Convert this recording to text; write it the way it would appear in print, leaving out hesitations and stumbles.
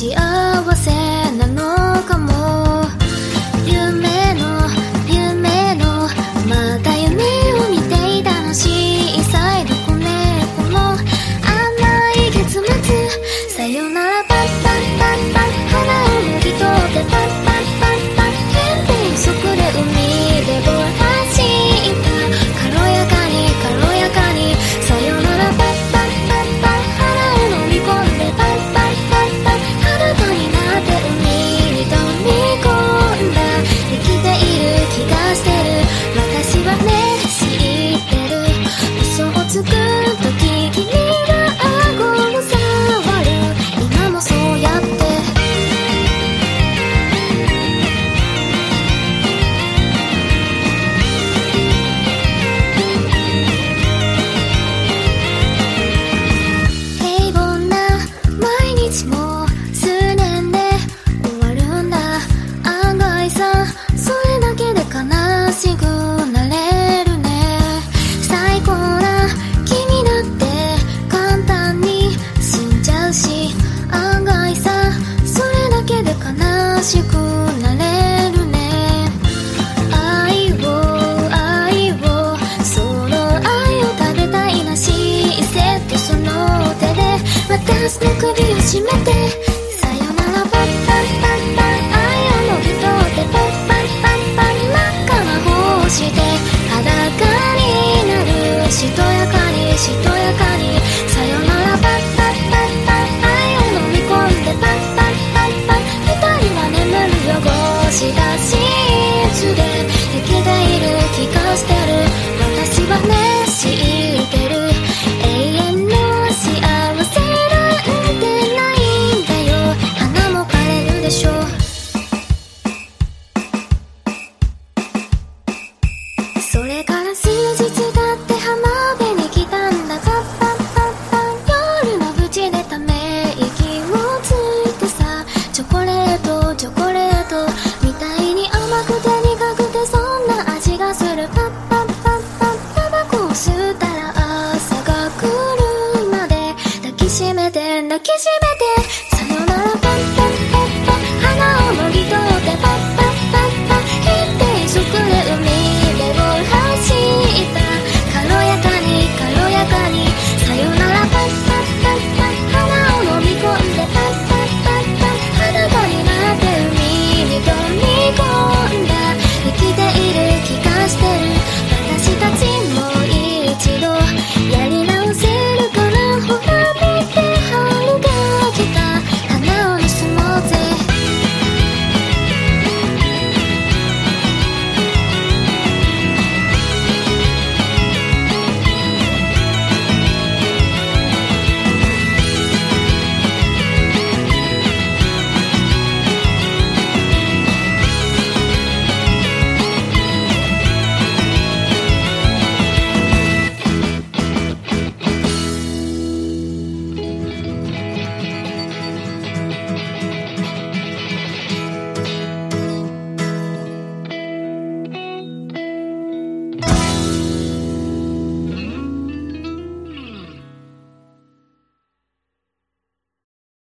幸せなのかも。夢のまた夢を見ていたの。小さい子猫の甘い結末。さよならパッパッパッパッ、花を脱ぎ取ってパッパッパッパッパッ、変変速で海でぼ走った。軽やかに軽やかに、さよならパッパッパッパッ、花を飲み込んでパッパッパッパッ、裸になって海に飛び込んだ。生きている気がしてる、私はね知ってる。嘘をつく時君が顎を触る、今もそうやって平凡な毎日も数年で終わるんだ。案外さ、それだけで悲しくなれるね。最高な君だって簡単に死んじゃうし、案外さ、それだけで悲しくなれるね。愛をその愛を食べたいな。シーセットその手で私の首を絞めて、さよならパッパッパッパッ、愛をもぎ取ってパッパッパッパッ、真っ赤な帽子で裸になる。しとやかにしとやかに、さよならパッパッパッパッ、愛を飲み込んでパッパッパッパッ、二人は眠る汚したシーツで生きている気がしてる。私はね知ってる、永遠の幸せなんてないんだよ。花も枯れるでしょ。それから数日経って浜辺に来たんだ。パッパッパッパッ、夜の淵でため息をついてさ、チョコレートチョコレートみたいに甘くて苦くてそんな味がする。パッパッパッパッ、タバコを吸ったら朝が来るまで抱きしめて抱きしめて、さよなら